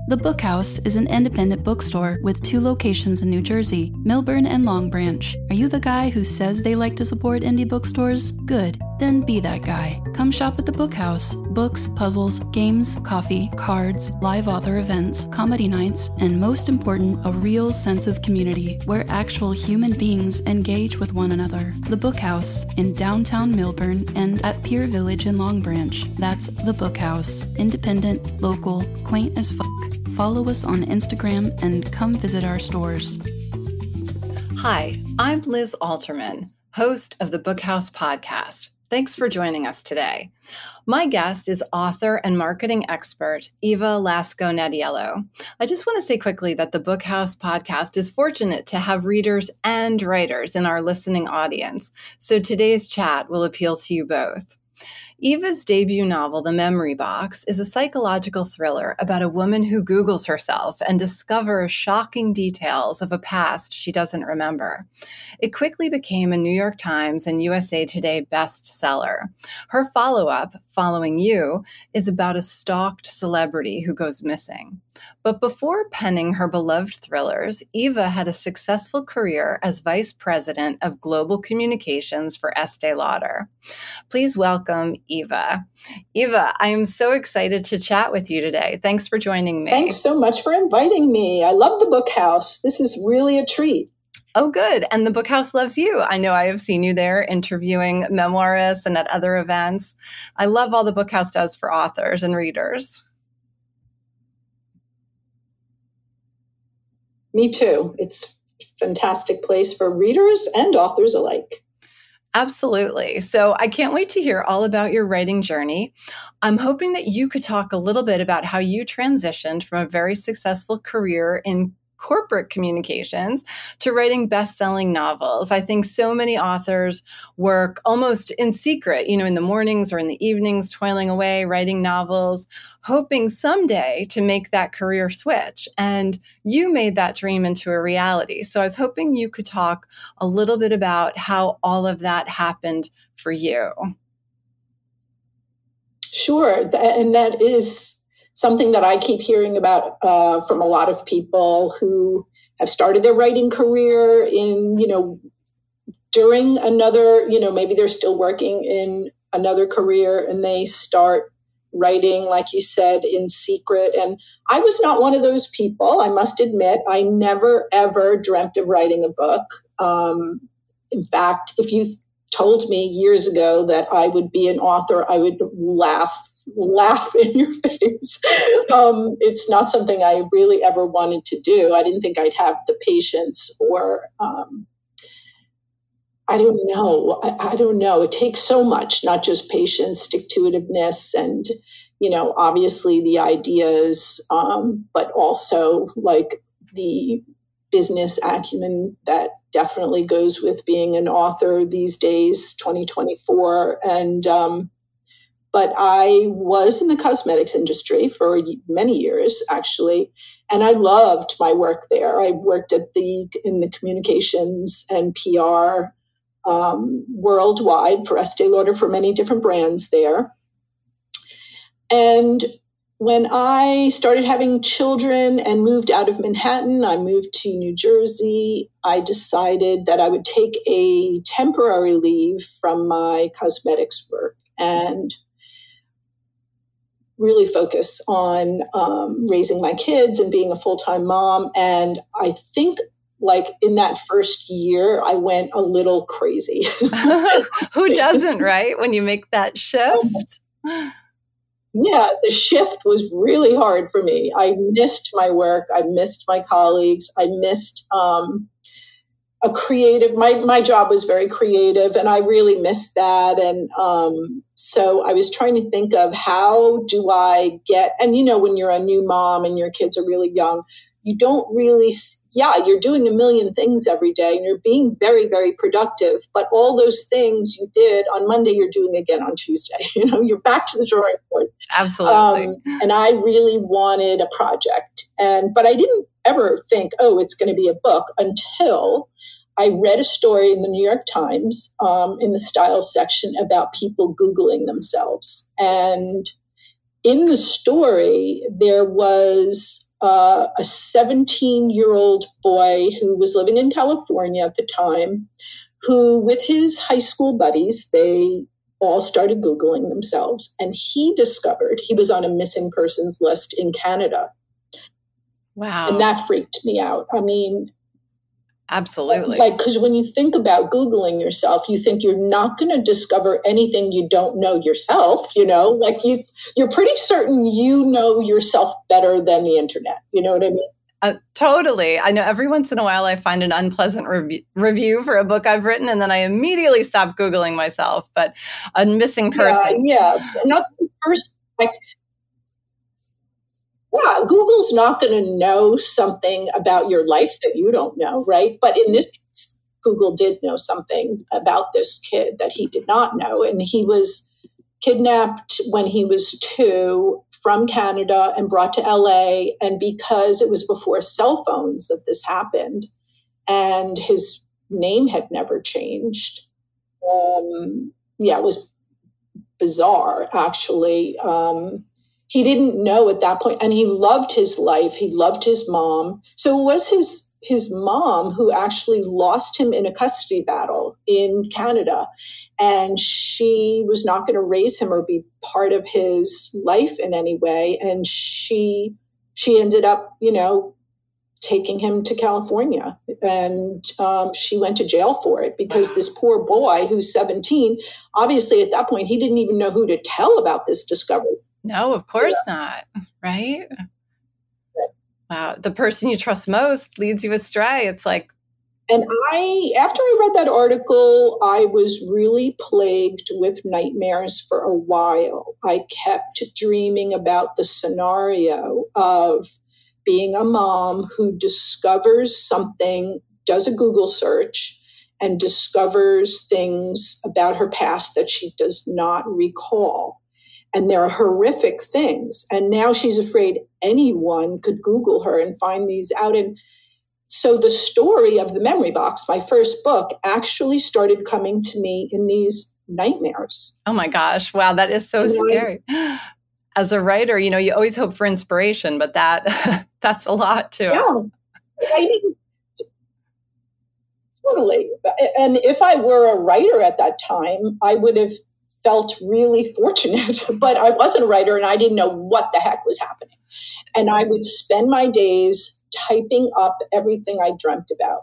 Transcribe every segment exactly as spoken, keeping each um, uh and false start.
The Book House is an independent bookstore with two locations in New Jersey, Millburn and Long Branch. Are you the guy who says they like to support indie bookstores? Good. Then be that guy. Come shop at the Book House. Books, puzzles, games, coffee, cards, live author events, comedy nights, and most important, a real sense of community where actual human beings engage with one another. The Book House in downtown Millburn and at Pier Village in Long Branch. That's The Book House. Independent, local, quaint as fuck. Follow us on Instagram and come visit our stores. Hi, I'm Liz Alterman, host of the Book House podcast. Thanks for joining us today. My guest is author and marketing expert, Eva Lasco-Nadiello. I just want to say quickly that the Book House podcast is fortunate to have readers and writers in our listening audience, so today's chat will appeal to you both. Eva's debut novel, The Memory Box, is a psychological thriller about a woman who Googles herself and discovers shocking details of a past she doesn't remember. It quickly became a New York Times and U S A Today bestseller. Her follow-up, Following You, is about a stalked celebrity who goes missing. But before penning her beloved thrillers, Eva had a successful career as vice president of global communications for Estee Lauder. Please welcome Eva. Eva, I am so excited to chat with you today. Thanks for joining me. Thanks so much for inviting me. I love the Book House. This is really a treat. Oh, good. And the Book House loves you. I know I have seen you there interviewing memoirists and at other events. I love all the Book House does for authors and readers. Me too. It's a fantastic place for readers and authors alike. Absolutely. So I can't wait to hear all about your writing journey. I'm hoping that you could talk a little bit about how you transitioned from a very successful career in corporate communications to writing best-selling novels. I think so many authors work almost in secret, you know, in the mornings or in the evenings, toiling away, writing novels, hoping someday to make that career switch. And you made that dream into a reality. So I was hoping you could talk a little bit about how all of that happened for you. Sure. And that is something that I keep hearing about uh, from a lot of people who have started their writing career in, you know, during another, you know, maybe they're still working in another career and they start writing, like you said, in secret. And I was not one of those people, I must admit. I never, ever dreamt of writing a book. Um, in fact, if you told me years ago that I would be an author, I would laugh laugh in your face. Um, it's not something I really ever wanted to do. I didn't think I'd have the patience or, um, I don't know. I, I don't know. It takes so much, not just patience, stick-to-itiveness, and, you know, obviously the ideas, um, but also like the business acumen that definitely goes with being an author these days, twenty twenty-four. And, um, But I was in the cosmetics industry for many years, actually, and I loved my work there. I worked at the in the communications and P R um, worldwide for Estee Lauder for many different brands there. And when I started having children and moved out of Manhattan, I moved to New Jersey. I decided that I would take a temporary leave from my cosmetics work and really focus on um, raising my kids and being a full-time mom. And I think like in that first year, I went a little crazy. Who doesn't, right? When you make that shift. Yeah, the shift was really hard for me. I missed my work. I missed my colleagues. I missed um, a creative, my, my job was very creative and I really missed that. And um, so I was trying to think of how do I get, and you know, when you're a new mom and your kids are really young, you don't really, yeah, you're doing a million things every day and you're being very, very productive. But all those things you did on Monday, you're doing again on Tuesday. You know, you're back to the drawing board. Absolutely. Um, and I really wanted a project. And, but I didn't ever think, oh, it's going to be a book until I read a story in the New York Times um, in the style section about people Googling themselves. And in the story, there was uh, a seventeen-year-old boy who was living in California at the time, who, with his high school buddies, they all started Googling themselves. And he discovered he was on a missing persons list in Canada. Wow. And that freaked me out. I mean, absolutely. Like, because when you think about Googling yourself, you think you're not going to discover anything you don't know yourself, you know, like you, you're pretty certain you know yourself better than the internet. You know what I mean? Uh, totally. I know every once in a while I find an unpleasant rev- review for a book I've written, and then I immediately stop Googling myself. But a missing person. Yeah. yeah. Not first, like, yeah, Google's not going to know something about your life that you don't know, right? But in this case, Google did know something about this kid that he did not know. And he was kidnapped when he was two from Canada and brought to L A. And because it was before cell phones that this happened, and his name had never changed. Um, yeah, it was bizarre, actually. Um, he didn't know at that point, and he loved his life. He loved his mom. So it was his his mom who actually lost him in a custody battle in Canada. And she was not going to raise him or be part of his life in any way. And she she ended up, you know, taking him to California. And um, she went to jail for it because wow. this poor boy who's seventeen, obviously at that point, he didn't even know who to tell about this discovery. No, of course yeah. not. Right? Wow. The person you trust most leads you astray. It's like. And I, after I read that article, I was really plagued with nightmares for a while. I kept dreaming about the scenario of being a mom who discovers something, does a Google search, and discovers things about her past that she does not recall. And they're horrific things. And now she's afraid anyone could Google her and find these out. And so the story of the Memory Box, my first book, actually started coming to me in these nightmares. Oh my gosh. Wow. That is so you scary. Know, as a writer, you know, you always hope for inspiration, but that that's a lot too. Yeah. Writing, totally. And if I were a writer at that time, I would have felt really fortunate, but I wasn't a writer and I didn't know what the heck was happening. And I would spend my days typing up everything I dreamt about.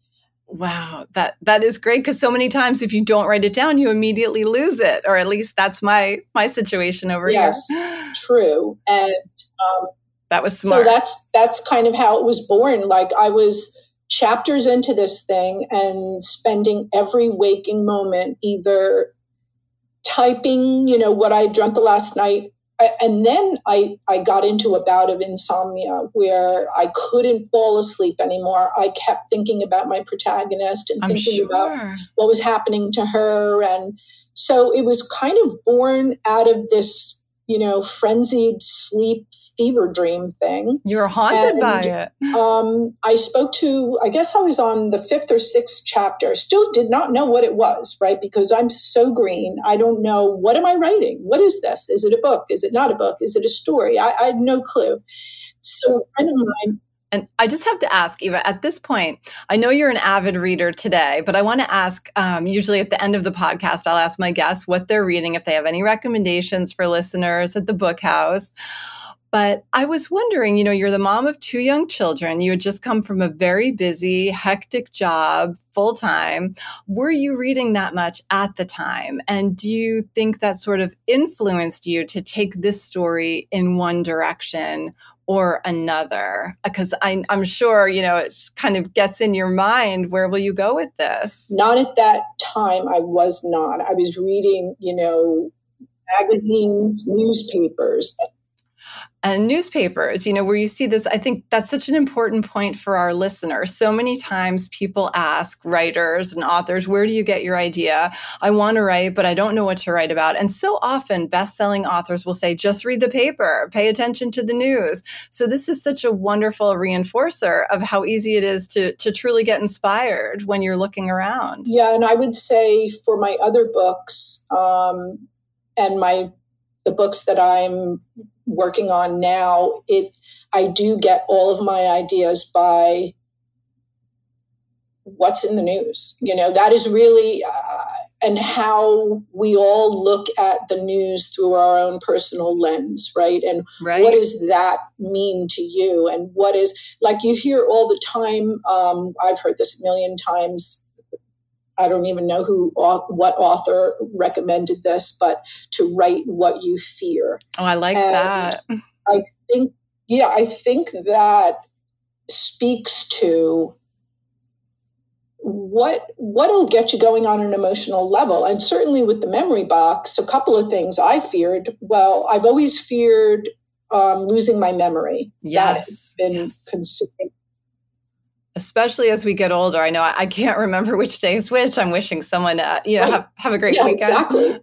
Wow, that that is great, because so many times if you don't write it down, you immediately lose it, or at least that's my my situation over yes, here. Yes, true. And um, that was smart. So that's that's kind of how it was born. Like I was chapters into this thing and spending every waking moment either typing, you know, what I dreamt the last night. And then I, I got into a bout of insomnia where I couldn't fall asleep anymore. I kept thinking about my protagonist and I'm thinking sure. about what was happening to her. And so it was kind of born out of this, you know, frenzied sleep fever dream thing. You were haunted and, by it. um, I spoke to, I guess I was on the fifth or sixth chapter, still did not know what it was, right? Because I'm so green. I don't know, what am I writing? What is this? Is it a book? Is it not a book? Is it a story? I, I had no clue. So a friend of mine, and I just have to ask, Eva, at this point, I know you're an avid reader today, but I want to ask, um, usually at the end of the podcast, I'll ask my guests what they're reading, if they have any recommendations for listeners at the Book House. But I was wondering, you know, you're the mom of two young children. You had just come from a very busy, hectic job, full time. Were you reading that much at the time? And do you think that sort of influenced you to take this story in one direction or another? Because I'm sure, you know, it kind of gets in your mind, where will you go with this? Not at that time. I was not. I was reading, you know, magazines, newspapers. And newspapers, you know, where you see this, I think that's such an important point for our listeners. So many times people ask writers and authors, where do you get your idea? I want to write, but I don't know what to write about. And so often best-selling authors will say, just read the paper, pay attention to the news. So this is such a wonderful reinforcer of how easy it is to, to truly get inspired when you're looking around. Yeah, and I would say for my other books um, and my the books that I'm working on now, it I do get all of my ideas by what's in the news. You know, that is really, uh, and how we all look at the news through our own personal lens, right? And right. What does that mean to you? And what is, like you hear all the time, um, I've heard this a million times, I don't even know who, what author recommended this, but to write what you fear. Oh, I like and that. I think, yeah, I think that speaks to what what'll get you going on an emotional level. And certainly with the memory box, a couple of things I feared. Well, I've always feared um, losing my memory. Yes. That has been yes. consuming. Especially as we get older. I know I, I can't remember which day is which. I'm wishing someone, uh, you know, right. have, have a great yeah, weekend. Exactly.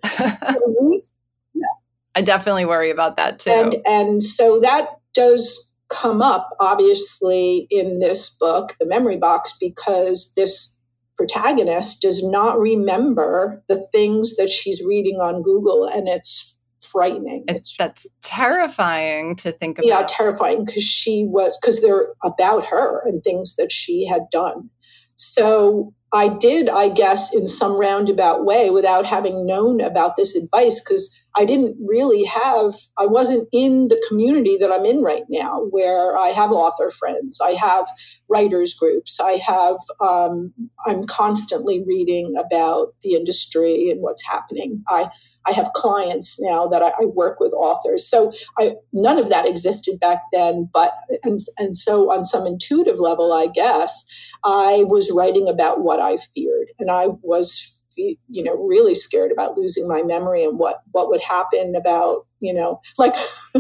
yeah. I definitely worry about that too. And, and so that does come up, obviously, in this book, The Memory Box, because this protagonist does not remember the things that she's reading on Google, and it's frightening. It's, it's that's terrifying to think about. Yeah, terrifying, because she was, because they're about her and things that she had done. So I did, I guess, in some roundabout way, without having known about this advice, because I didn't really have, I wasn't in the community that I'm in right now, where I have author friends, I have writers groups, I have, um, I'm constantly reading about the industry and what's happening. I, I have clients now that I, I work with authors. So I, none of that existed back then, but, and, and so on some intuitive level, I guess, I was writing about what I feared, and I was you know, really scared about losing my memory and what, what would happen about, you know, like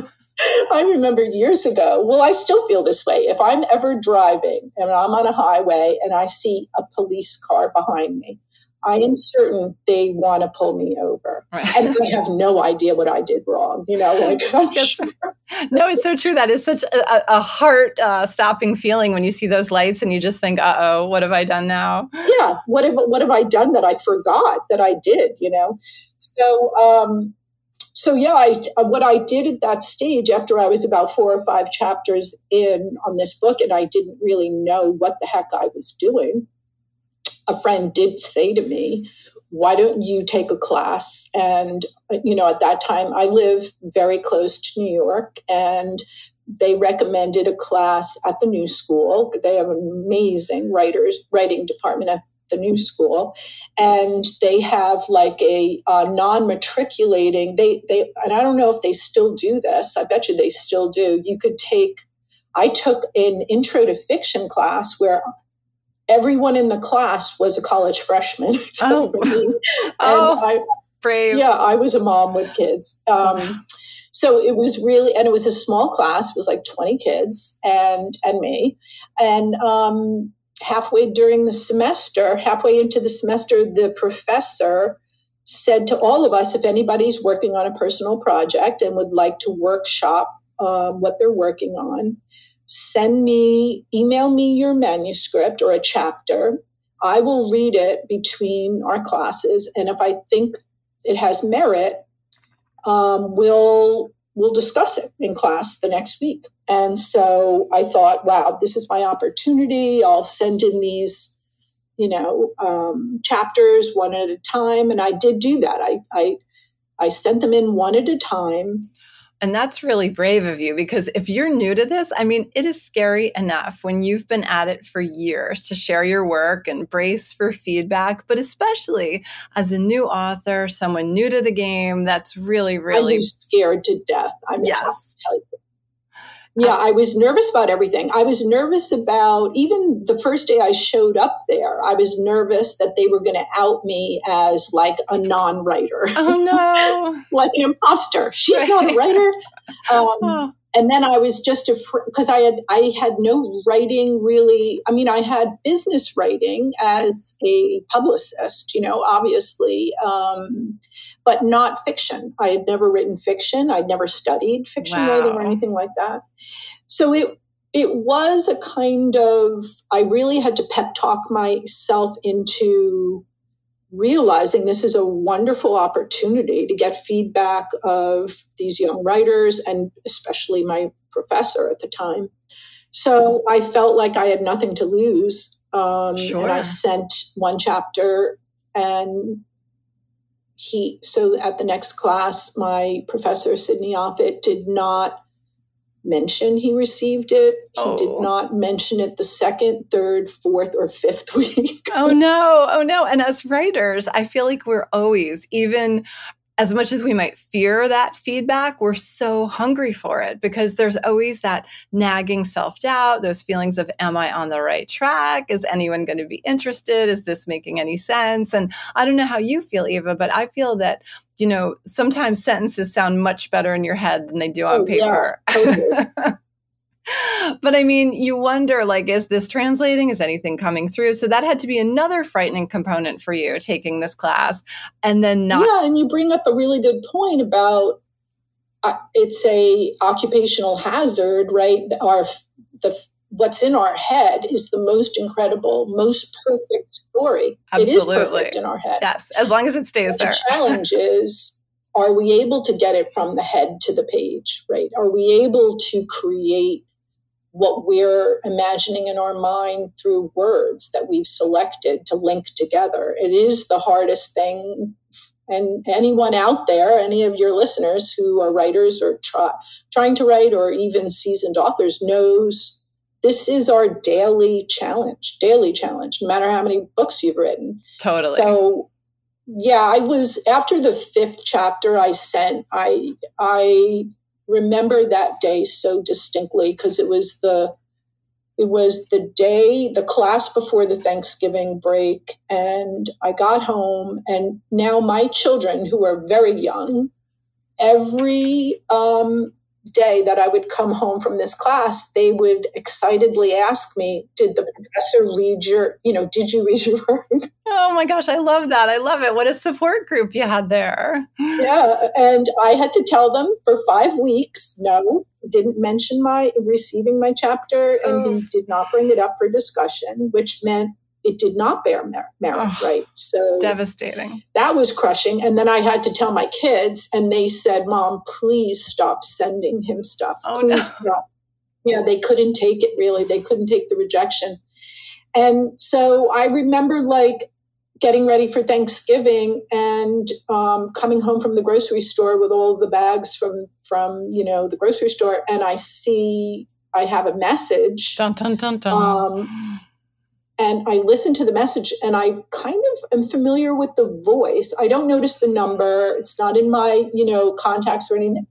I remember years ago, well, I still feel this way. If I'm ever driving and I'm on a highway and I see a police car behind me, I am certain they want to pull me over. Right. And I have no idea what I did wrong. You know, like, I'm sure. No, it's so true. That is such a, a heart uh, stopping feeling when you see those lights and you just think, uh oh, what have I done now? Yeah. What have, what have I done that I forgot that I did, you know? So, um, so yeah, I, what I did at that stage, after I was about four or five chapters in on this book, and I didn't really know what the heck I was doing, a friend did say to me, why don't you take a class? And, you know, at that time, I live very close to New York, and they recommended a class at the New School. They have an amazing writers writing department at the New School, and they have like a uh, non-matriculating, they, they, and I don't know if they still do this. I bet you they still do. You could take, I took an intro to fiction class where everyone in the class was a college freshman. Oh, oh I, brave. Yeah, I was a mom with kids. Um, so it was really, and it was a small class. It was like twenty kids and and me. And um, halfway during the semester, halfway into the semester, the professor said to all of us, if anybody's working on a personal project and would like to workshop uh, what they're working on, send me, email me your manuscript or a chapter. I will read it between our classes. And if I think it has merit, um, we'll, we'll discuss it in class the next week. And so I thought, wow, this is my opportunity. I'll send in these, you know, um, chapters one at a time. And I did do that. I, I, I sent them in one at a time. And that's really brave of you, because if you're new to this, I mean, it is scary enough when you've been at it for years to share your work and brace for feedback, but especially as a new author, someone new to the game, that's really, really... I was scared to death. I mean, yes. I'll tell you. Yeah, I was nervous about everything. I was nervous about, even the first day I showed up there, I was nervous that they were going to out me as like a non-writer. Oh, no. Like an imposter. She's right. Not a writer. Um, oh. And then I was just afraid, because I had I had no writing really. I mean, I had business writing as a publicist, you know, obviously, um, but not fiction. I had never written fiction. I'd never studied fiction wow. writing or anything like that. So it it was a kind of, I really had to pep talk myself into realizing this is a wonderful opportunity to get feedback of these young writers and especially my professor at the time. So I felt like I had nothing to lose. Um, Sure. And I sent one chapter, and he, so at the next class, my professor, Sidney Offutt, did not mention he received it. He Oh. did not mention it the second, third, fourth, or fifth week. Oh, no. Oh, no. And as writers, I feel like we're always, even as much as we might fear that feedback, we're so hungry for it because there's always that nagging self-doubt, those feelings of, am I on the right track? Is anyone going to be interested? Is this making any sense? And I don't know how you feel, Eva, but I feel that, you know, sometimes sentences sound much better in your head than they do on Oh, paper. yeah, totally. But I mean, you wonder, like, is this translating? Is anything coming through? So that had to be another frightening component for you taking this class and then not. Yeah, and you bring up a really good point about uh, it's a occupational hazard, right? Our the what's in our head is the most incredible, most perfect story. Absolutely. It is perfect in our head. Yes, as long as it stays And there. The challenge is, are we able to get it from the head to the page, right? Are we able to create what we're imagining in our mind through words that we've selected to link together? It is the hardest thing. And anyone out there, any of your listeners who are writers or try, trying to write or even seasoned authors knows this is our daily challenge, daily challenge, no matter how many books you've written. Totally. So, yeah, I was, after the fifth chapter I sent, I, I, remember that day so distinctly because it was the it was the day, the class before the Thanksgiving break, and I got home, and now my children, who are very young, every um, day that I would come home from this class, they would excitedly ask me, did the professor read your, you know, did you read your work? Oh my gosh, I love that. I love it. What a support group you had there. Yeah, and I had to tell them for five weeks, no, didn't mention my receiving my chapter, and Oh. he did not bring it up for discussion, which meant it did not bear mer- merit, Oh, right? So devastating. That was crushing. And then I had to tell my kids, and they said, Mom, please stop sending him stuff. Oh, please no. stop. Yeah, they couldn't take it, really. They couldn't take the rejection. And so I remember, like, getting ready for Thanksgiving and um, coming home from the grocery store with all the bags from, from, you know, the grocery store. And I see I have a message. Dun, dun, dun, dun. Um, and I listen to the message, and I kind of am familiar with the voice. I don't notice the number. It's not in my, you know, contacts or anything.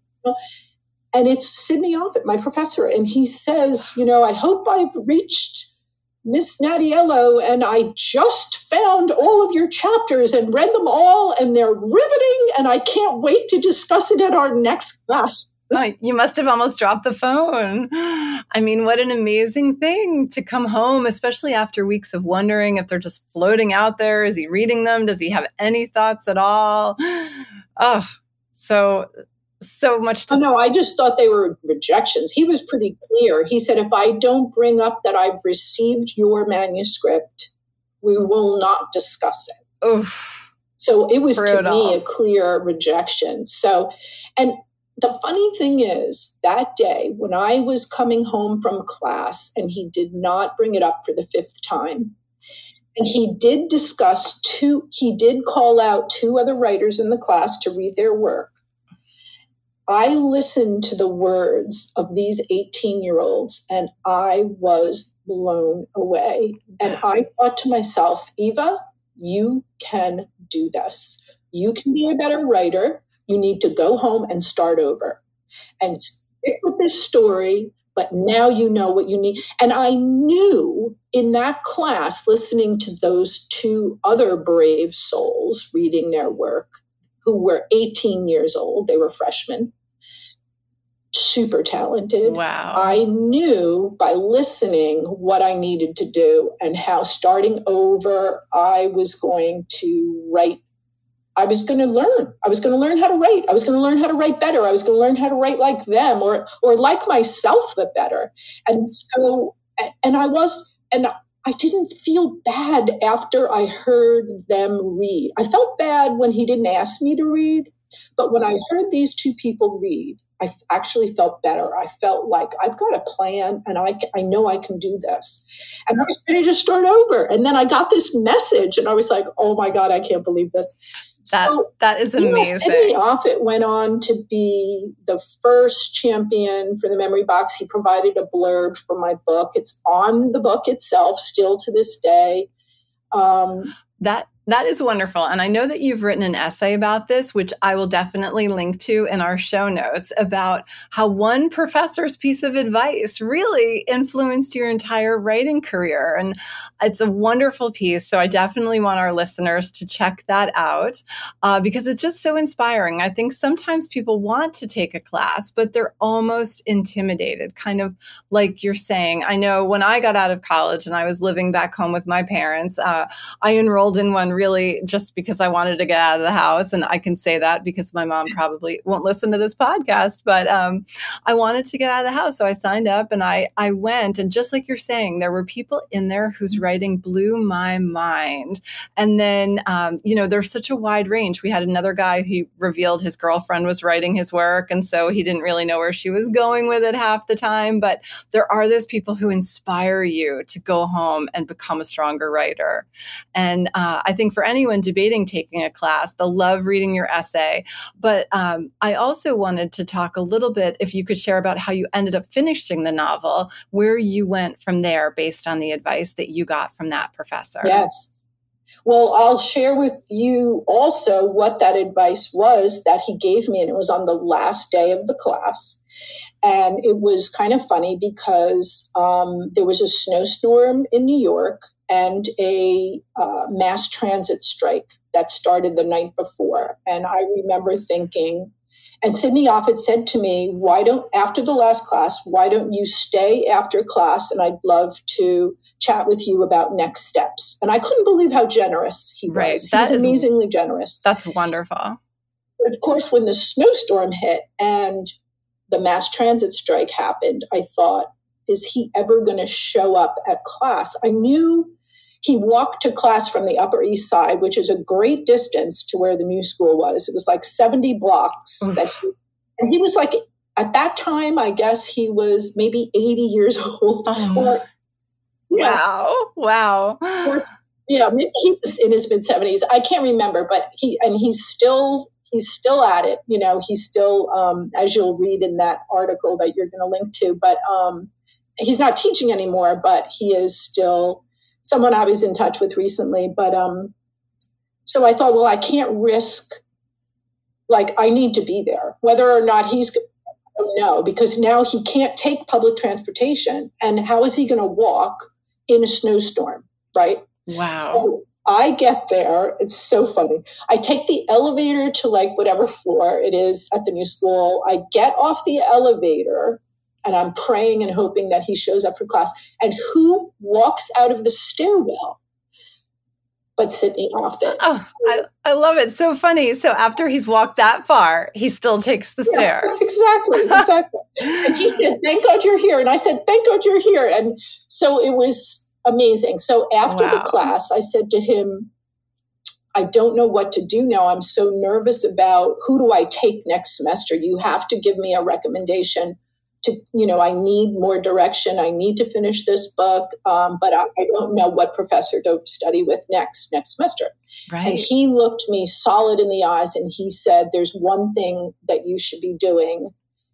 And it's Sidney Offutt, my professor. And he says, you know, I hope I've reached Miss Nadiello, and I just found all of your chapters and read them all, and they're riveting, and I can't wait to discuss it at our next class. Oh, you must have almost dropped the phone. I mean, what an amazing thing to come home, especially after weeks of wondering if they're just floating out there. Is he reading them? Does he have any thoughts at all? Oh, so... So much to- oh, no, I just thought they were rejections. He was pretty clear. He said, if I don't bring up that I've received your manuscript, we will not discuss it. Oof. So it was Brutal. to me a clear rejection. So, and the funny thing is, that day when I was coming home from class and he did not bring it up for the fifth time, and he did discuss two, he did call out two other writers in the class to read their work. I listened to the words of these eighteen-year-olds, and I was blown away. And I thought to myself, Eva, you can do this. You can be a better writer. You need to go home and start over and stick with this story, but now you know what you need. And I knew in that class, listening to those two other brave souls reading their work, who were eighteen years old, they were freshmen, super talented. Wow. I knew by listening what I needed to do and how starting over, I was going to write. I was going to learn. I was going to learn how to write. I was going to learn how to write better. I was going to learn how to write like them or or like myself, but better. And so, and I was, and I didn't feel bad after I heard them read. I felt bad when he didn't ask me to read, but when I heard these two people read, I actually felt better. I felt like I've got a plan and I, I know I can do this. And I was ready to start over. And then I got this message and I was like, oh my God, I can't believe this. That, so, that is amazing. You know, Sidney Offutt went on to be the first champion for the Memory Box. He provided a blurb for my book. It's on the book itself still to this day. Um, that That is wonderful. And I know that you've written an essay about this, which I will definitely link to in our show notes, about how one professor's piece of advice really influenced your entire writing career. And it's a wonderful piece. So I definitely want our listeners to check that out uh, because it's just so inspiring. I think sometimes people want to take a class, but they're almost intimidated, kind of like you're saying. I know when I got out of college and I was living back home with my parents, uh, I enrolled in one really just because I wanted to get out of the house. And I can say that because my mom probably won't listen to this podcast, but um, I wanted to get out of the house. So I signed up and I, I went. And just like you're saying, there were people in there whose writing blew my mind. And then, um, you know, there's such a wide range. We had another guy who revealed his girlfriend was writing his work. And so he didn't really know where she was going with it half the time. But there are those people who inspire you to go home and become a stronger writer. And uh, I think for anyone debating taking a class, they'll love reading your essay. But um, I also wanted to talk a little bit, if you could share about how you ended up finishing the novel, where you went from there based on the advice that you got from that professor. Yes. Well, I'll share with you also what that advice was that he gave me, and it was on the last day of the class. And it was kind of funny because um, there was a snowstorm in New York and a uh, mass transit strike that started the night before. And I remember thinking, and Sidney Offutt said to me, why don't, after the last class, why don't you stay after class? And I'd love to chat with you about next steps. And I couldn't believe how generous he was. Right. He That was is, amazingly generous. That's wonderful. But of course, when the snowstorm hit and the mass transit strike happened, I thought, is he ever going to show up at class? I knew he walked to class from the Upper East Side, which is a great distance to where the new school was. It was like seventy blocks. That he, and he was like, at that time, I guess he was maybe eighty years old. Oh, or, yeah, wow. Wow. or, yeah, maybe he was in his mid seventies. I can't remember, but he, and he's still, he's still at it. You know, he's still, um, as you'll read in that article that you're going to link to, but um, he's not teaching anymore, but he is still someone I was in touch with recently. But um, so I thought, well, I can't risk, like, I need to be there, whether or not he's, I don't know, because now he can't take public transportation. And how is he going to walk in a snowstorm, right? Wow. So I get there. It's so funny. I take the elevator to like whatever floor it is at the new school. I get off the elevator and I'm praying and hoping that he shows up for class. And who walks out of the stairwell but Sidney Offutt? Oh, I, I love it. So funny. So after he's walked that far, he still takes the Yeah, stairs. exactly, exactly. And he said, thank God you're here. And I said, thank God you're here. And so it was amazing. So after Wow. the class, I said to him, I don't know what to do now. I'm so nervous about who do I take next semester. You have to give me a recommendation. To, you know, I need more direction. I need to finish this book, um, but I, I don't know what professor to study with next next semester. Right. And he looked me solid in the eyes and he said, there's one thing that you should be doing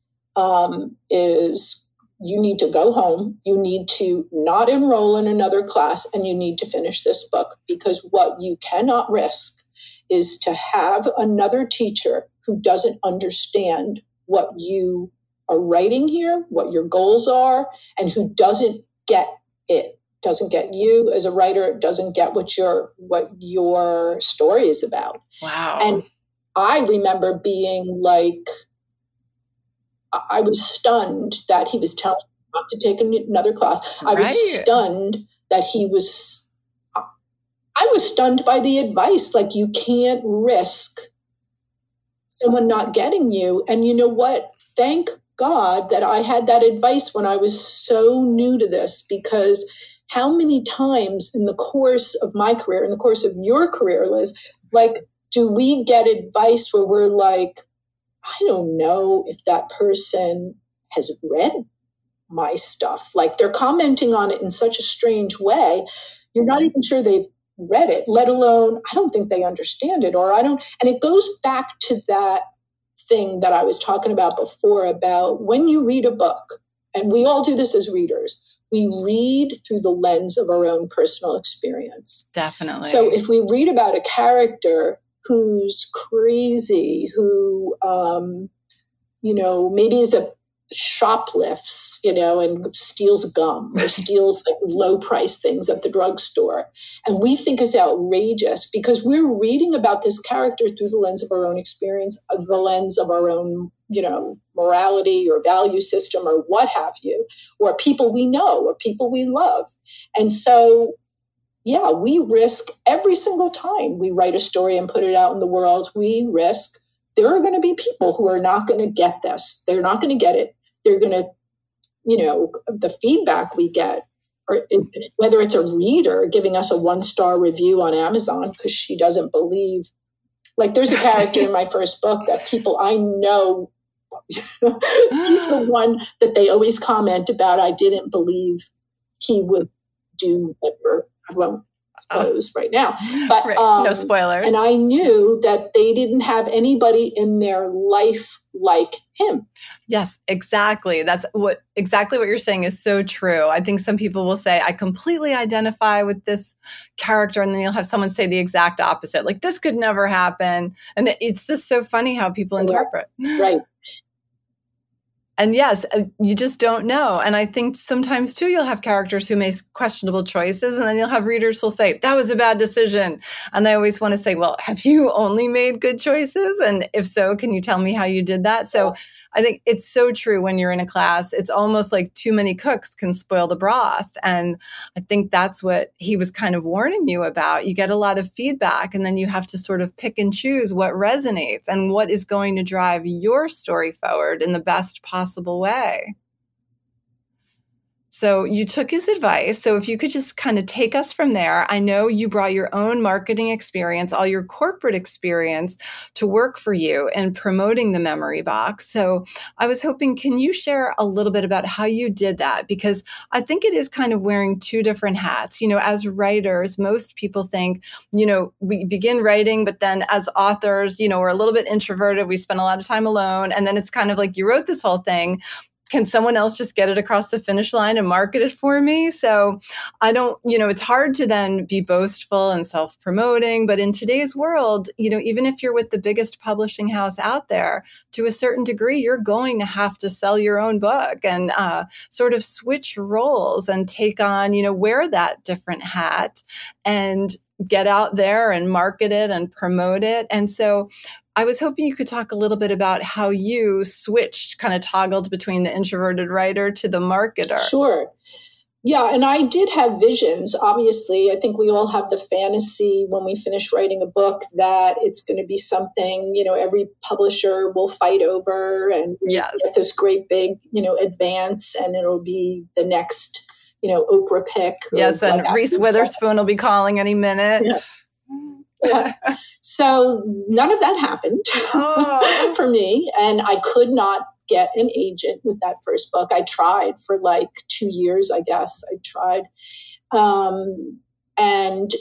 um, is you need to go home. You need to not enroll in another class and you need to finish this book, because what you cannot risk is to have another teacher who doesn't understand what you are writing here, what your goals are, and who doesn't get it, doesn't get you as a writer, doesn't get what your what your story is about. Wow. And I remember being like, I was stunned that he was telling me not to take another class. I was Right. stunned that he was, I was stunned by the advice. Like, you can't risk someone not getting you. And you know what? Thank God that I had that advice when I was so new to this, because how many times in the course of my career, in the course of your career, Liz, like, do we get advice where we're like, I don't know if that person has read my stuff. Like, they're commenting on it in such a strange way. You're not even sure they've read it, let alone, I don't think they understand it, or I don't. And it goes back to that thing that I was talking about before about when you read a book, and we all do this as readers, we read through the lens of our own personal experience. Definitely. So if we read about a character who's crazy, who, um, you know, maybe is a shoplifts, you know, and steals gum or steals like low price things at the drugstore, and we think is outrageous because we're reading about this character through the lens of our own experience, of the lens of our own, you know, morality or value system or what have you, or people we know or people we love. And so, yeah, we risk every single time we write a story and put it out in the world, we risk there are going to be people who are not going to get this. They're not going to get it. They're going to, you know, the feedback we get, or is, whether it's a reader giving us a one-star review on Amazon because she doesn't believe, like there's a character in my first book that people I know, he's the one that they always comment about, I didn't believe he would do whatever. I won't suppose oh. right now. But right. um, no spoilers. And I knew that they didn't have anybody in their life like him. Yes, exactly. That's what exactly what you're saying is so true. I think some people will say, I completely identify with this character. And then you'll have someone say the exact opposite. Like, this could never happen. And it's just so funny how people interpret. Right. And yes, you just don't know. And I think sometimes too, you'll have characters who make questionable choices, and then you'll have readers who'll say, that was a bad decision. And I always want to say, well, have you only made good choices? And if so, can you tell me how you did that? So I think it's so true when you're in a class. It's almost like too many cooks can spoil the broth. And I think that's what he was kind of warning you about. You get a lot of feedback, and then you have to sort of pick and choose what resonates and what is going to drive your story forward in the best possible way. So you took his advice. So if you could just kind of take us from there. I know you brought your own marketing experience, all your corporate experience to work for you in promoting the Memory Box. So I was hoping, can you share a little bit about how you did that? Because I think it is kind of wearing two different hats. You know, as writers, most people think, you know, we begin writing, but then as authors, you know, we're a little bit introverted. We spend a lot of time alone. And then it's kind of like, you wrote this whole thing. Can someone else just get it across the finish line and market it for me? So I don't, you know, it's hard to then be boastful and self-promoting. But in today's world, you know, even if you're with the biggest publishing house out there, to a certain degree, you're going to have to sell your own book and uh, sort of switch roles and take on, you know, wear that different hat and get out there and market it and promote it. And so I was hoping you could talk a little bit about how you switched, kind of toggled between the introverted writer to the marketer. Sure. Yeah, and I did have visions. Obviously, I think we all have the fantasy when we finish writing a book that it's going to be something, you know, every publisher will fight over and yes. get this great big, you know, advance, and it'll be the next, you know, Oprah pick. Yes, and Reese Witherspoon will be calling any minute. Yeah. Yeah. So none of that happened oh. for me. And I could not get an agent with that first book. I tried for like two years, I guess. I tried. Um, and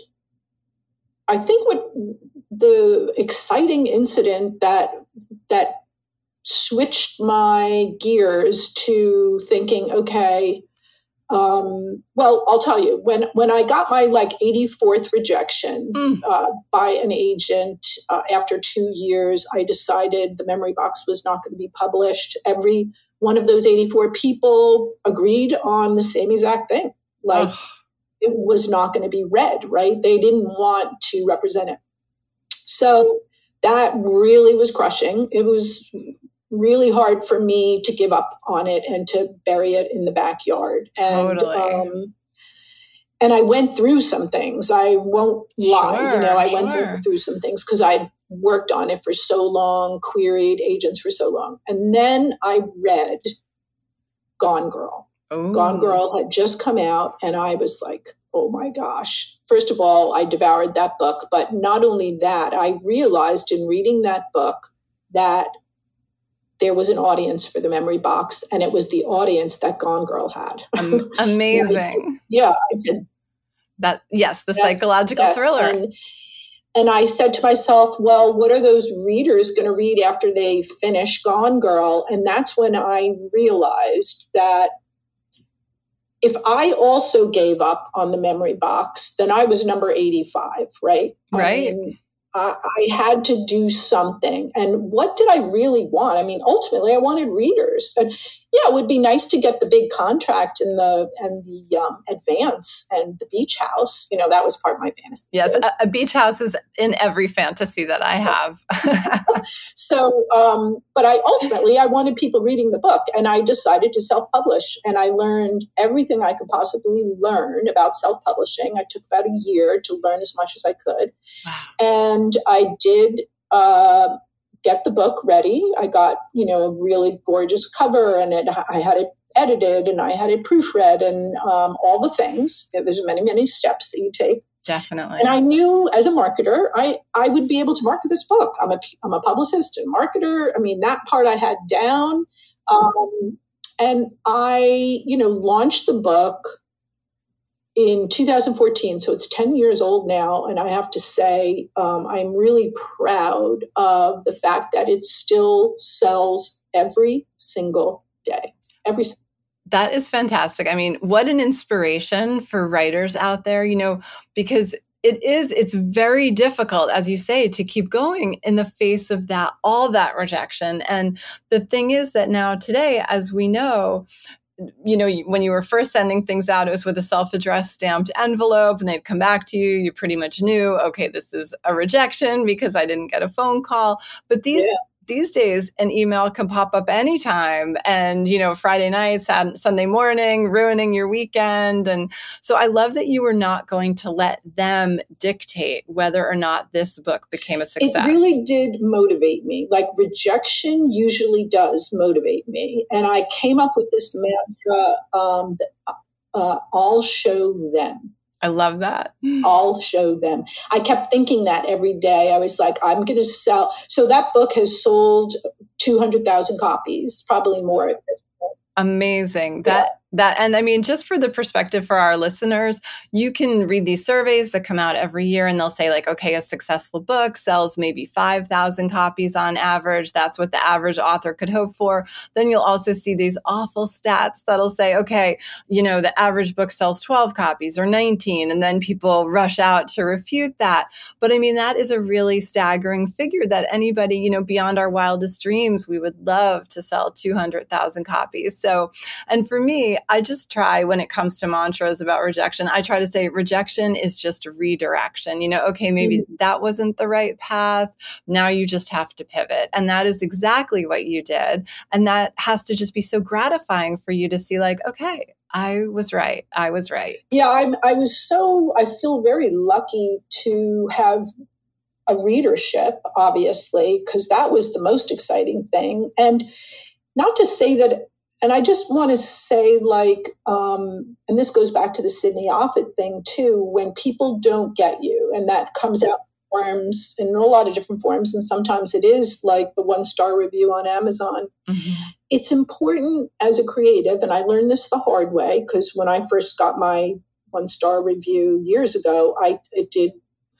I think what the exciting incident that that switched my gears to thinking, okay, Um, well, I'll tell you, when, when I got my like eighty-fourth rejection mm. uh, by an agent uh, after two years, I decided the Memory Box was not going to be published. Every one of those eighty-four people agreed on the same exact thing. Like oh. it was not going to be read, right? They didn't want to represent it. So that really was crushing. It was really hard for me to give up on it and to bury it in the backyard. And, totally. um, and I went through some things. I won't lie. Sure, you know, I sure. went through, through some things because I worked on it for so long, queried agents for so long. And then I read Gone Girl. Ooh. Gone Girl had just come out, and I was like, oh my gosh. First of all, I devoured that book, but not only that, I realized in reading that book that there was an audience for the memory box, and it was the audience that Gone Girl had. Um, amazing. I said, yeah, I said that. Yes, the yes, psychological yes. thriller. And, and I said to myself, well, what are those readers going to read after they finish Gone Girl? And that's when I realized that if I also gave up on the memory box, then I was number eighty-five, right? Right. I mean, I, I had to do something. And what did I really want? I mean, ultimately, I wanted readers. And yeah, it would be nice to get the big contract and the and the um, advance and the beach house. You know, that was part of my fantasy. Yes, a, a beach house is in every fantasy that I have. So, um, but I ultimately, I wanted people reading the book, and I decided to self-publish. And I learned everything I could possibly learn about self-publishing. I took about a year to learn as much as I could. Wow. And I did uh, get the book ready. I got, you know, a really gorgeous cover, and it, I had it edited, and I had it proofread, and um, all the things. There's many, many steps that you take. Definitely. And I knew as a marketer, I, I would be able to market this book. I'm a, I'm a publicist and marketer. I mean, that part I had down. Um, and I, you know, launched the book in two thousand fourteen. So it's ten years old now. And I have to say, um, I'm really proud of the fact that it still sells every single day. Every single That is fantastic. I mean, what an inspiration for writers out there, you know, because it is, it's very difficult, as you say, to keep going in the face of that, all that rejection. And the thing is that now today, as we know, you know, when you were first sending things out, it was with a self-addressed stamped envelope, and they'd come back to you. You pretty much knew, okay, this is a rejection because I didn't get a phone call. But these yeah. These days, an email can pop up anytime, and, you know, Friday night, Sunday morning, ruining your weekend. And so I love that you were not going to let them dictate whether or not this book became a success. It really did motivate me. Like, rejection usually does motivate me. And I came up with this mantra, um, that, uh, I'll show them. I love that. I'll show them. I kept thinking that every day. I was like, I'm going to sell. So that book has sold two hundred thousand copies, probably more at this point. Amazing. That, yeah. that, and I mean, just for the perspective for our listeners, you can read these surveys that come out every year, and they'll say like, okay, a successful book sells maybe five thousand copies on average. That's what the average author could hope for. Then you'll also see these awful stats that'll say, okay, you know, the average book sells twelve copies or nineteen. And then people rush out to refute that. But I mean, that is a really staggering figure that anybody, you know, beyond our wildest dreams, we would love to sell two hundred thousand copies. So, and for me, I just try, when it comes to mantras about rejection, I try to say rejection is just redirection. You know, okay, maybe mm-hmm. that wasn't the right path. Now you just have to pivot. And that is exactly what you did. And that has to just be so gratifying for you to see like, okay, I was right. I was right. Yeah, I'm, I was so, I feel very lucky to have a readership, obviously, because that was the most exciting thing. And not to say that, and I just want to say, like, um, and this goes back to the Sydney Offutt thing too, when people don't get you, and that comes out in forms, in a lot of different forms, and sometimes it is like the one-star review on Amazon. Mm-hmm. It's important as a creative, and I learned this the hard way, because when I first got my one-star review years ago, I it did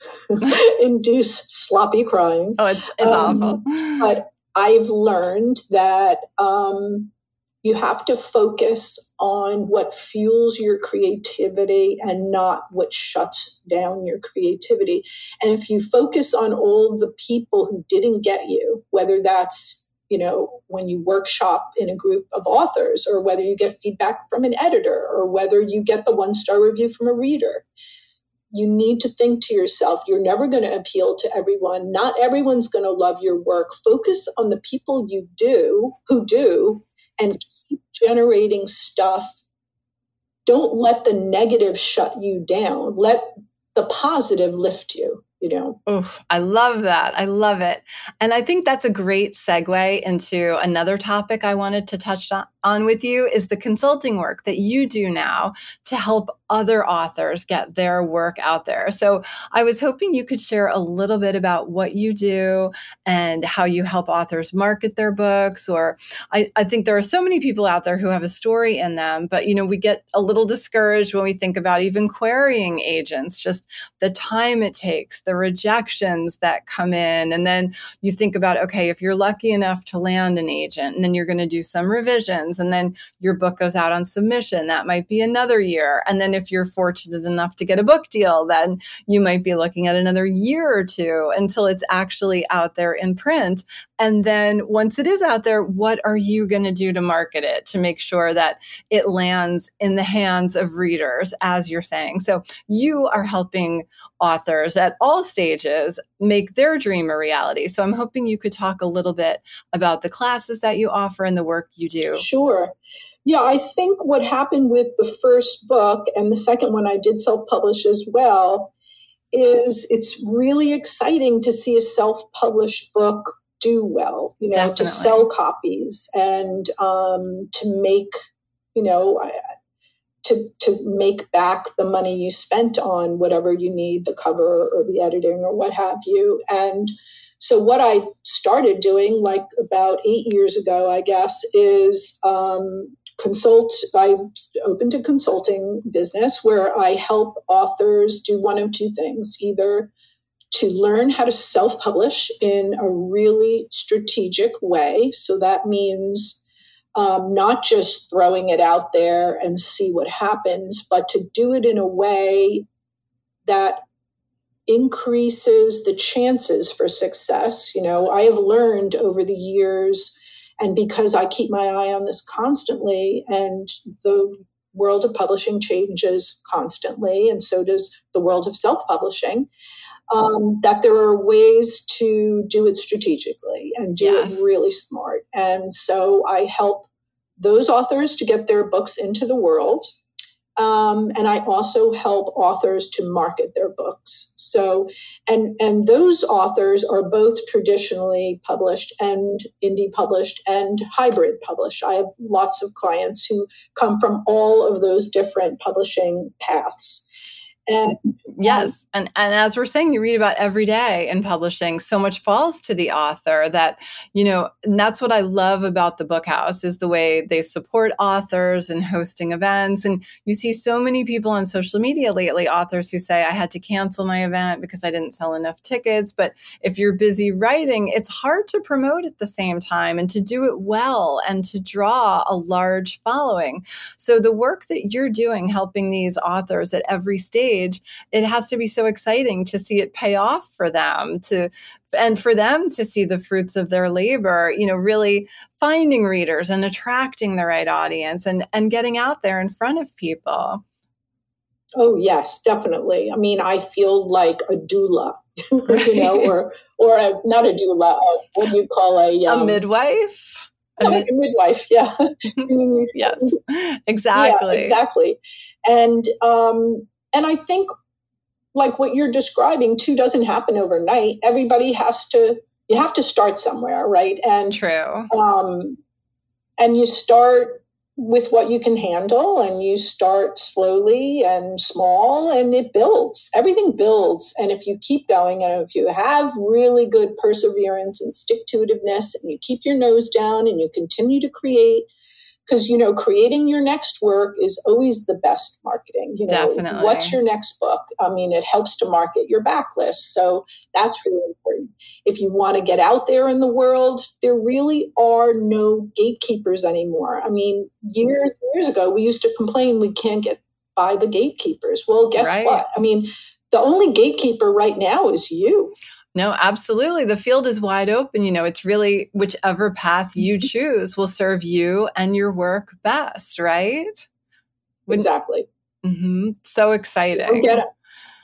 induce sloppy crying. Oh, it's, it's um, awful. But I've learned that um, you have to focus on what fuels your creativity and not what shuts down your creativity. And if you focus on all the people who didn't get you, whether that's, you know, when you workshop in a group of authors, or whether you get feedback from an editor, or whether you get the one-star review from a reader, you need to think to yourself, you're never going to appeal to everyone. Not everyone's going to love your work. Focus on the people you do, who do, and keep generating stuff. Don't let the negative shut you down. Let the positive lift you. you know. Oh, I love that. I love it. And I think that's a great segue into another topic I wanted to touch on, on with you is the consulting work that you do now to help other authors get their work out there. So I was hoping you could share a little bit about what you do and how you help authors market their books. Or I, I think there are so many people out there who have a story in them, but you know, we get a little discouraged when we think about even querying agents, just the time it takes, the rejections that come in. And then you think about, okay, if you're lucky enough to land an agent, and then you're going to do some revisions, and then your book goes out on submission, that might be another year. And then if you're fortunate enough to get a book deal, then you might be looking at another year or two until it's actually out there in print. And then once it is out there, what are you going to do to market it to make sure that it lands in the hands of readers, as you're saying? So you are helping authors at all stages make their dream a reality. So I'm hoping you could talk a little bit about the classes that you offer and the work you do. Sure. Yeah, I think what happened with the first book and the second one I did self-publish as well is it's really exciting to see a self-published book do well, you know, Definitely. to sell copies and um, to make, you know, to to make back the money you spent on whatever you need, the cover or the editing or what have you. And so what I started doing, like about eight years ago, I guess, is um, consult. I opened a consulting business where I help authors do one of two things: either to learn how to self-publish in a really strategic way. So that means um, not just throwing it out there and see what happens, but to do it in a way that increases the chances for success. You know, I have learned over the years, and because I keep my eye on this constantly, and the world of publishing changes constantly, and so does the world of self-publishing, Um, that there are ways to do it strategically and do Yes. it really smart. And so I help those authors to get their books into the world. Um, and I also help authors to market their books. So, and, and those authors are both traditionally published and indie published and hybrid published. I have lots of clients who come from all of those different publishing paths. And yes. And, and as we're saying, you read about every day in publishing, so much falls to the author that, you know, and that's what I love about the Book House is the way they support authors and hosting events. And you see so many people on social media lately, authors who say, I had to cancel my event because I didn't sell enough tickets. But if you're busy writing, it's hard to promote at the same time and to do it well and to draw a large following. So the work that you're doing, helping these authors at every stage, it has to be so exciting to see it pay off for them to, and for them to see the fruits of their labor, you know, really finding readers and attracting the right audience and, and getting out there in front of people. Oh, yes, definitely. I mean, I feel like a doula, you know, or, or a, not a doula, uh, what do you call a, um, a midwife? A, mid- a midwife. Yeah. Yes, exactly. Yeah, exactly. And, um, And I think like what you're describing too doesn't happen overnight. Everybody has to, you have to start somewhere, right? And true. Um, and you start with what you can handle and you start slowly and small and it builds. Everything builds. And if you keep going and if you have really good perseverance and stick-to-itiveness and you keep your nose down and you continue to create, because, you know, creating your next work is always the best marketing. You know, Definitely. What's your next book? I mean, it helps to market your backlist. So that's really important. If you want to get out there in the world, there really are no gatekeepers anymore. I mean, years, years ago, we used to complain we can't get by the gatekeepers. Well, guess Right. what? I mean, the only gatekeeper right now is you. No, absolutely. The field is wide open. You know, it's really whichever path you choose will serve you and your work best, right? When, exactly. Mm-hmm, so exciting. Forget it.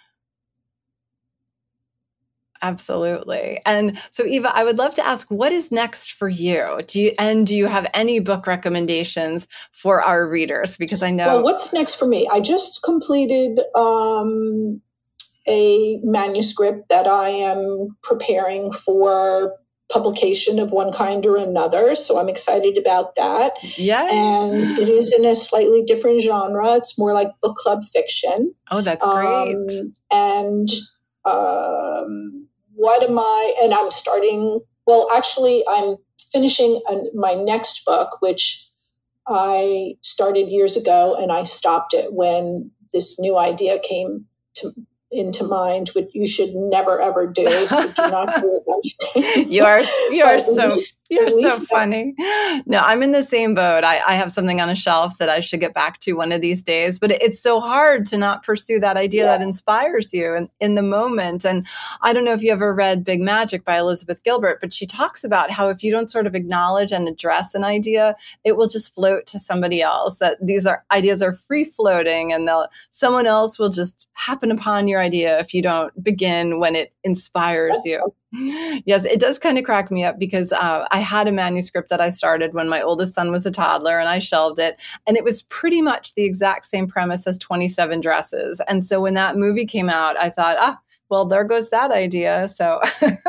Absolutely. And so, Eva, I would love to ask, what is next for you? Do you and do you have any book recommendations for our readers? Because I know. Well, what's next for me? I just completed. Um, a manuscript that I am preparing for publication of one kind or another. So I'm excited about that. Yeah. And it is in a slightly different genre. It's more like book club fiction. Oh, that's great. Um, and um, what am I, and I'm starting, well, actually, I'm finishing an, my next book, which I started years ago, and I stopped it when this new idea came to into mind, which you should never ever do. So do not do it. you are you are so least, you're so that, funny. No, I'm in the same boat. I, I have something on a shelf that I should get back to one of these days, but it's so hard to not pursue that idea yeah. that inspires you in, in the moment. And I don't know if you ever read Big Magic by Elizabeth Gilbert, but she talks about how if you don't sort of acknowledge and address an idea, it will just float to somebody else. That these are ideas are free floating, and they'll someone else will just happen upon your idea if you don't begin when it inspires That's you. Yes, it does kind of crack me up because uh, I had a manuscript that I started when my oldest son was a toddler, and I shelved it. And it was pretty much the exact same premise as twenty-seven Dresses. And so when that movie came out, I thought, ah, well, there goes that idea. So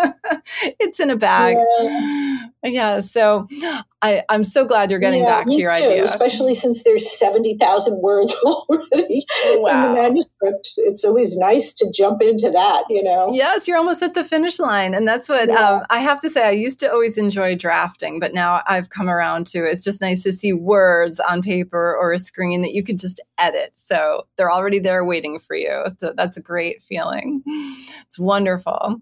it's in a bag. Yeah. yeah so I, I'm so glad you're getting yeah, back to your too, idea. Especially since there's seventy thousand words already wow. in the manuscript. It's always nice to jump into that, you know? Yes, you're almost at the finish line. And that's what yeah. um, I have to say. I used to always enjoy drafting, but now I've come around to it's just nice to see words on paper or a screen that you could just edit. So they're already there waiting for you. So that's a great feeling. It's wonderful.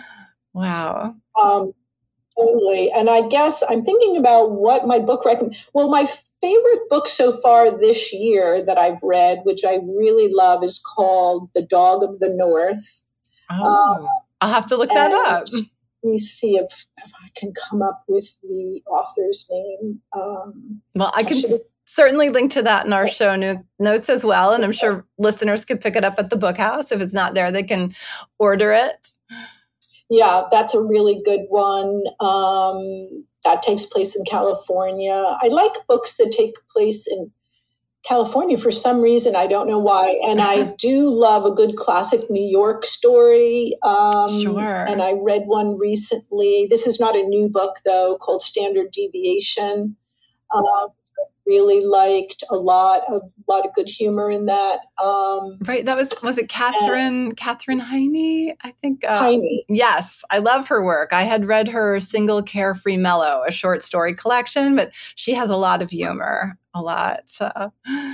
Wow. Um, totally. And I guess I'm thinking about what my book recommend. Well, my favorite book so far this year that I've read, which I really love, is called The Dog of the North. Oh, um, I'll have to look that up. Let me see if, if I can come up with the author's name. Um, well, I can I certainly link to that in our show no- notes as well. And I'm sure listeners could pick it up at the Book House. If it's not there, they can order it. Yeah, that's a really good one. Um, that takes place in California. I like books that take place in California for some reason. I don't know why. And I do love a good classic New York story. Um, sure. And I read one recently. This is not a new book, though, called Standard Deviation. Uh, really liked a lot of a lot of good humor in that. Um, right, that was was it Catherine Catherine Heiny? I think. Uh, Heiny. Yes, I love her work. I had read her Single Carefree Mellow, a short story collection, but she has a lot of humor, a lot. So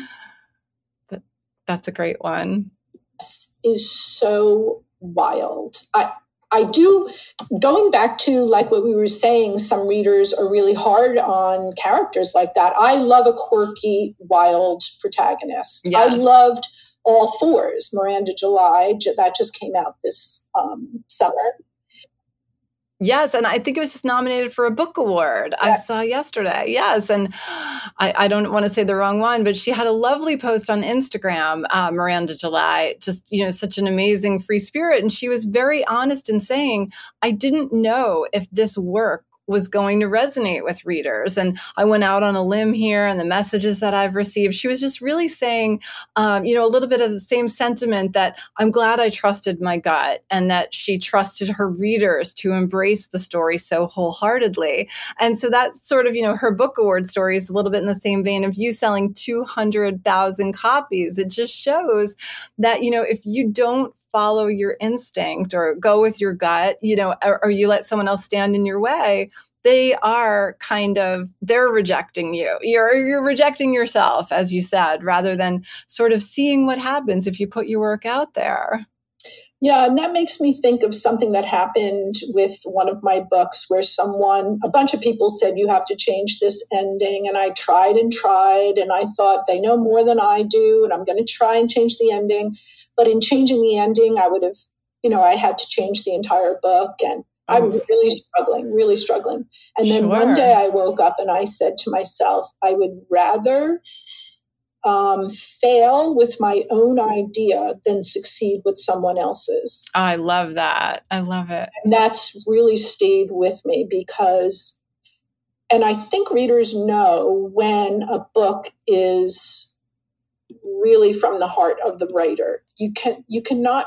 that, that's a great one. This is so wild. I. I do, going back to like what we were saying, some readers are really hard on characters like that. I love a quirky, wild protagonist. Yes. I loved All Fours, Miranda July. That just came out this um, summer. Yes, and I think it was just nominated for a book award. Yeah. I saw yesterday. Yes, and I, I don't want to say the wrong one, but she had a lovely post on Instagram, uh, Miranda July, just, you know, such an amazing free spirit. And she was very honest in saying, I didn't know if this work was going to resonate with readers. And I went out on a limb here, and the messages that I've received, she was just really saying, um, you know, a little bit of the same sentiment that I'm glad I trusted my gut, and that she trusted her readers to embrace the story so wholeheartedly. And so that's sort of, you know, her book award story is a little bit in the same vein of you selling two hundred thousand copies. It just shows that, you know, if you don't follow your instinct or go with your gut, you know, or, or you let someone else stand in your way, they are kind of, they're rejecting you. You're you're rejecting yourself, as you said, rather than sort of seeing what happens if you put your work out there. Yeah, and that makes me think of something that happened with one of my books where someone, a bunch of people said, you have to change this ending. And I tried and tried, and I thought they know more than I do, and I'm going to try and change the ending. But in changing the ending, I would have, you know, I had to change the entire book, and I'm really struggling, really struggling. And then Sure. one day I woke up and I said to myself, I would rather um, fail with my own idea than succeed with someone else's. I love that. I love it. And that's really stayed with me because, and I think readers know when a book is really from the heart of the writer. You can, you cannot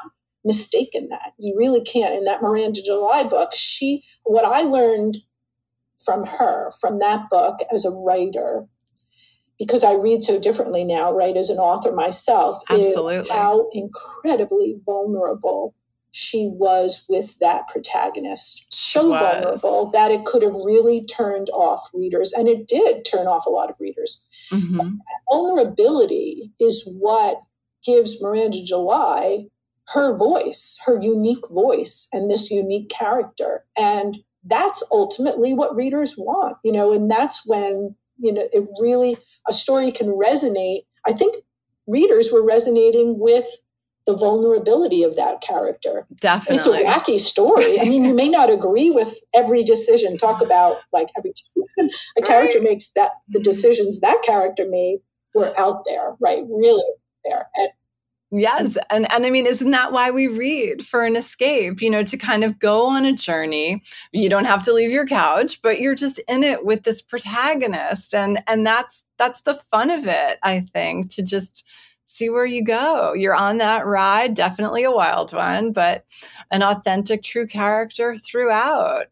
mistaken that. You really can't. In that Miranda July book, she, what I learned from her, from that book as a writer, because I read so differently now, right, as an author myself, Absolutely. is how incredibly vulnerable she was with that protagonist. So vulnerable that it could have really turned off readers. And it did turn off a lot of readers. Mm-hmm. That vulnerability is what gives Miranda July her voice, her unique voice, and this unique character. And that's ultimately what readers want, you know, and that's when, you know, it really, a story can resonate. I think readers were resonating with the vulnerability of that character. Definitely. It's a wacky story. I mean, you may not agree with every decision. Talk about like every decision a character right. makes, that the decisions that character made were out there, right? Really there. And Yes. And, and I mean, isn't that why we read? For an escape, you know, to kind of go on a journey. You don't have to leave your couch, but you're just in it with this protagonist. And, and that's, that's the fun of it, I think, to just see where you go. You're on that ride, definitely a wild one, but an authentic, true character throughout.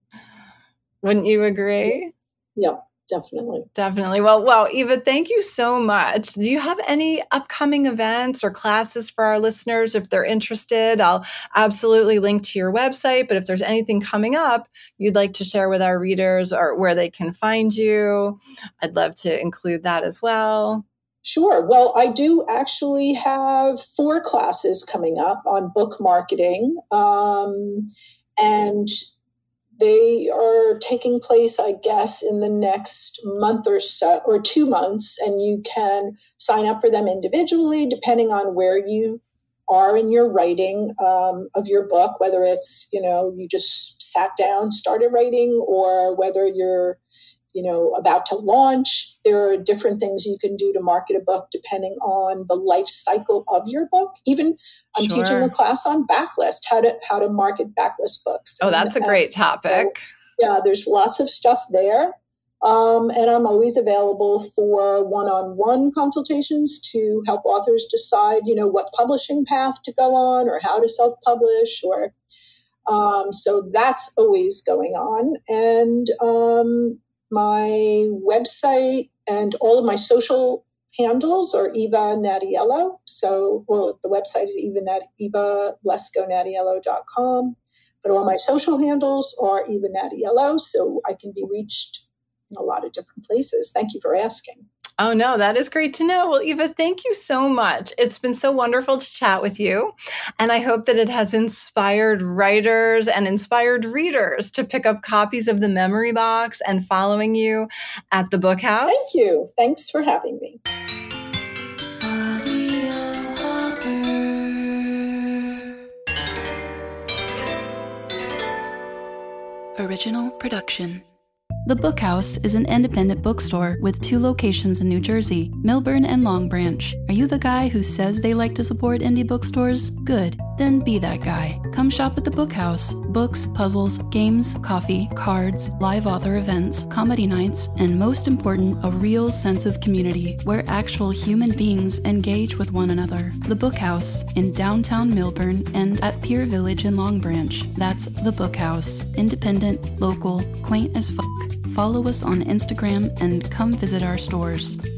Wouldn't you agree? Yeah. Definitely. Definitely. Well, wow, Eva, thank you so much. Do you have any upcoming events or classes for our listeners if they're interested? I'll absolutely link to your website, but if there's anything coming up you'd like to share with our readers or where they can find you, I'd love to include that as well. Sure. Well, I do actually have four classes coming up on book marketing. Um, and They are taking place, I guess, in the next month or so, or two months, and you can sign up for them individually, depending on where you are in your writing um, of your book, whether it's, you know, you just sat down, started writing, or whether you're, you know, about to launch. There are different things you can do to market a book depending on the life cycle of your book. Even I'm Sure. teaching a class on backlist, how to how to market backlist books. Oh, that's and, a great topic. So, yeah, there's lots of stuff there. Um, and I'm always available for one-on-one consultations to help authors decide, you know, what publishing path to go on or how to self-publish. Or um, so that's always going on. And um, my website and all of my social handles are Eva Natiello. So, well, the website is eva, Nat, eva lesko natiello dot com. But all my social handles are Eva Natiello, so I can be reached in a lot of different places. Thank you for asking. Oh, no, that is great to know. Well, Eva, thank you so much. It's been so wonderful to chat with you. And I hope that it has inspired writers and inspired readers to pick up copies of The Memory Box and following you at the Book House. Thank you. Thanks for having me. Original production. The Book House is an independent bookstore with two locations in New Jersey, Millburn and Long Branch. Are you the guy who says they like to support indie bookstores? Good. Then be that guy. Come shop at the Book House. Books, puzzles, games, coffee, cards, live author events, comedy nights, and most important, a real sense of community where actual human beings engage with one another. The Book House in downtown Millburn and at Pier Village in Long Branch. That's The Book House. Independent, local, quaint as fuck. Follow us on Instagram and come visit our stores.